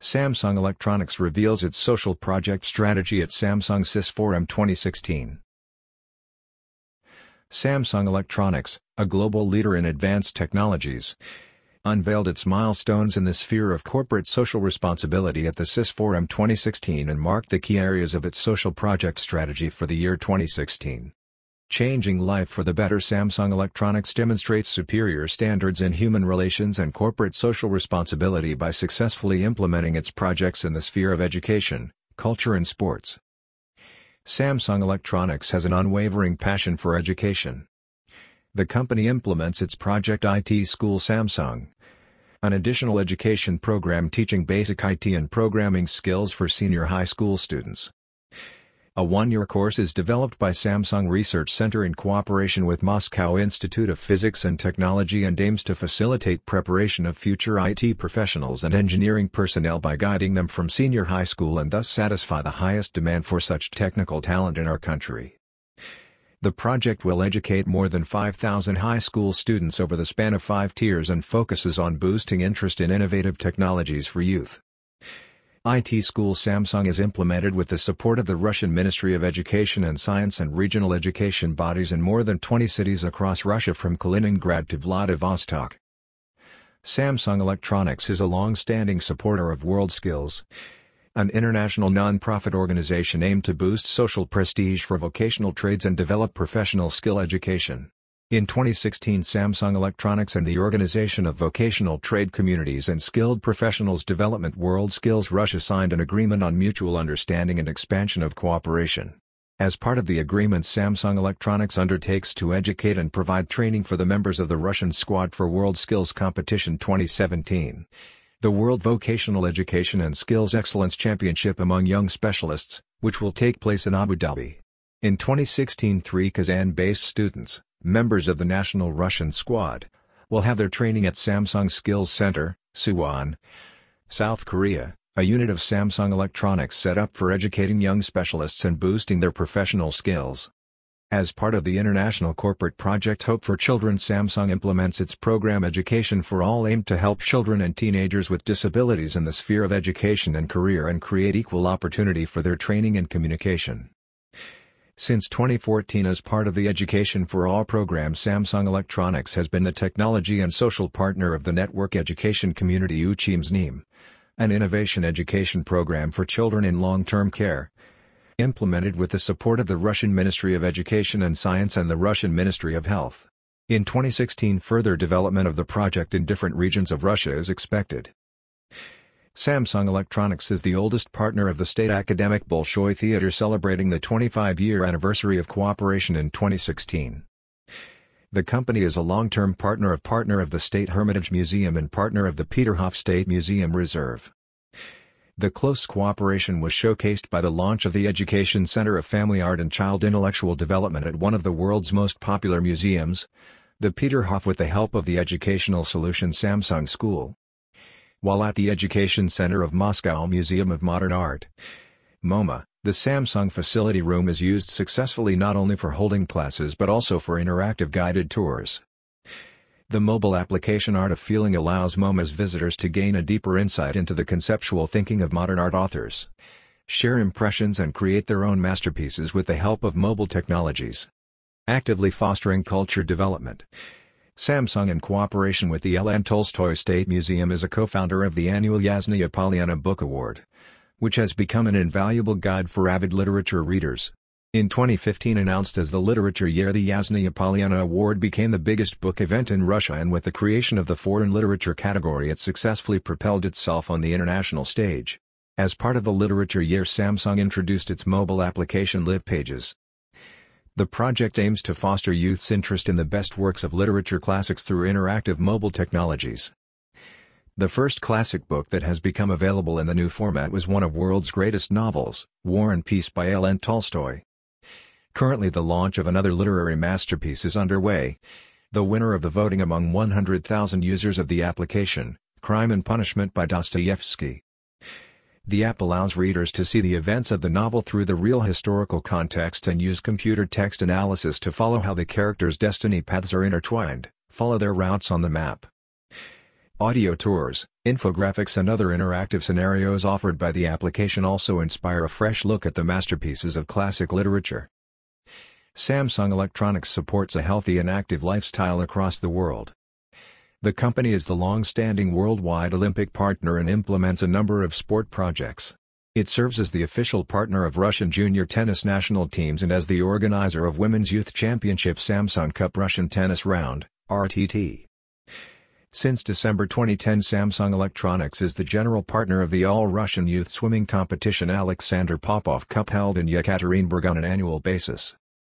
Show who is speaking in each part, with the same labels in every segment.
Speaker 1: Samsung Electronics reveals its social project strategy at Samsung CIS Forum 2016. Samsung Electronics, a global leader in advanced technologies, unveiled its milestones in the sphere of corporate social responsibility at the CIS Forum 2016 and marked the key areas of its social project strategy for the year 2016. Changing Life for the Better. Samsung Electronics demonstrates superior standards in human relations and corporate social responsibility by successfully implementing its projects in the sphere of education, culture and sports. Samsung Electronics has an unwavering passion for education. The company implements its Project IT School Samsung, an additional education program teaching basic IT and programming skills for senior high school students. A one-year course is developed by Samsung Research Center in cooperation with Moscow Institute of Physics and Technology and aims to facilitate preparation of future IT professionals and engineering personnel by guiding them from senior high school and thus satisfy the highest demand for such technical talent in our country. The project will educate more than 5,000 high school students over the span of 5 tiers and focuses on boosting interest in innovative technologies for youth. IT School Samsung is implemented with the support of the Russian Ministry of Education and Science and regional education bodies in more than 20 cities across Russia from Kaliningrad to Vladivostok. Samsung Electronics is a long-standing supporter of WorldSkills, an international non-profit organization aimed to boost social prestige for vocational trades and develop professional skill education. In 2016, Samsung Electronics and the Organization of Vocational Trade Communities and Skilled Professionals Development WorldSkills Russia signed an agreement on mutual understanding and expansion of cooperation. As part of the agreement, Samsung Electronics undertakes to educate and provide training for the members of the Russian squad for WorldSkills Competition 2017, the World Vocational Education and Skills Excellence Championship among young specialists, which will take place in Abu Dhabi. In 2016, 3 Kazan-based students, members of the national Russian squad, will have their training at Samsung Skills Center, Suwon, South Korea, a unit of Samsung Electronics set up for educating young specialists and boosting their professional skills. As part of the international corporate project Hope for Children, Samsung implements its program Education for All aimed to help children and teenagers with disabilities in the sphere of education and career and create equal opportunity for their training and communication. Since 2014, as part of the Education for All program, Samsung Electronics has been the technology and social partner of the network education community Uchim's an innovation education program for children in long-term care, implemented with the support of the Russian Ministry of Education and Science and the Russian Ministry of Health. In 2016, further development of the project in different regions of Russia is expected. Samsung Electronics is the oldest partner of the State Academic Bolshoi Theater, celebrating the 25-year anniversary of cooperation in 2016. The company is a long-term partner of the State Hermitage Museum and partner of the Peterhof State Museum Reserve. The close cooperation was showcased by the launch of the Education Center of Family Art and Child Intellectual Development at one of the world's most popular museums, the Peterhof, with the help of the Educational Solution Samsung School. While at the Education Center of Moscow Museum of Modern Art, MoMA, the Samsung facility room is used successfully not only for holding classes but also for interactive guided tours. The mobile application Art of Feeling allows MoMA's visitors to gain a deeper insight into the conceptual thinking of modern art authors, share impressions and create their own masterpieces with the help of mobile technologies. Actively fostering culture development. Samsung, in cooperation with the Lev Tolstoy State Museum, is a co-founder of the annual Yasnaya Polyana Book Award, which has become an invaluable guide for avid literature readers. In 2015, announced as the Literature Year, the Yasnaya Polyana Award became the biggest book event in Russia, and with the creation of the foreign literature category it successfully propelled itself on the international stage. As part of the Literature Year, Samsung introduced its mobile application Live Pages. The project aims to foster youth's interest in the best works of literature classics through interactive mobile technologies. The first classic book that has become available in the new format was one of world's greatest novels, War and Peace by Lev Tolstoy. Currently, the launch of another literary masterpiece is underway. The winner of the voting among 100,000 users of the application, Crime and Punishment by Dostoevsky. The app allows readers to see the events of the novel through the real historical context and use computer text analysis to follow how the characters' destiny paths are intertwined, follow their routes on the map. Audio tours. Infographics and other interactive scenarios offered by the application also inspire a fresh look at the masterpieces of classic literature. Samsung Electronics supports a healthy and active lifestyle across the world. The company is the long-standing worldwide Olympic partner and implements a number of sport projects. It serves as the official partner of Russian junior tennis national teams and as the organizer of Women's Youth Championship Samsung Cup Russian Tennis Round, RTT. Since December 2010, Samsung Electronics is the general partner of the All-Russian Youth Swimming Competition Alexander Popov Cup held in Yekaterinburg on an annual basis.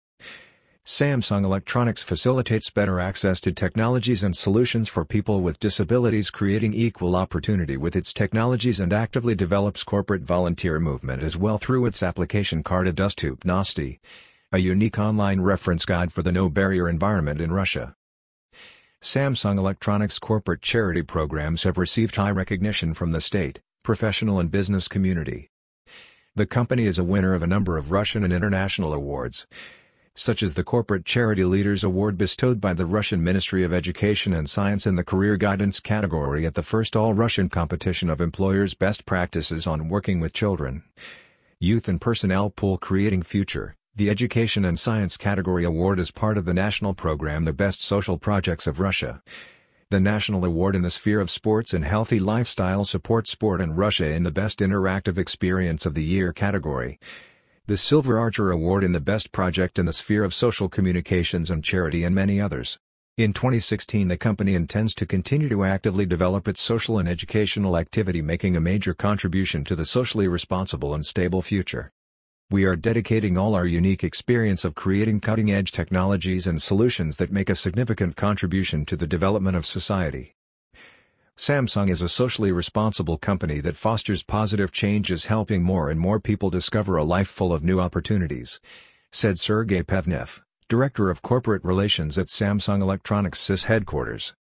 Speaker 1: Samsung Electronics facilitates better access to technologies and solutions for people with disabilities, creating equal opportunity with its technologies, and actively develops corporate volunteer movement as well through its application Karta Dostupnosti, a unique online reference guide for the no-barrier environment in Russia. Samsung Electronics' corporate charity programs have received high recognition from the state, professional and business community. The company is a winner of a number of Russian and international awards, such as the Corporate Charity Leaders Award bestowed by the Russian Ministry of Education and Science in the Career Guidance category at the first All-Russian Competition of Employers' Best Practices on Working with Children, Youth and Personnel Pool Creating Future. The Education and Science category award is part of the national program The Best Social Projects of Russia. The national award in the sphere of sports and healthy lifestyle supports sport in Russia in the Best Interactive Experience of the Year category. The Silver Archer Award in the Best Project in the sphere of social communications and charity, and many others. In 2016, the company intends to continue to actively develop its social and educational activity, making a major contribution to the socially responsible and stable future. We are dedicating all our unique experience of creating cutting-edge technologies and solutions that make a significant contribution to the development of society. Samsung is a socially responsible company that fosters positive changes, helping more and more people discover a life full of new opportunities, said Sergey Pevnev, Director of Corporate Relations at Samsung Electronics SIS headquarters.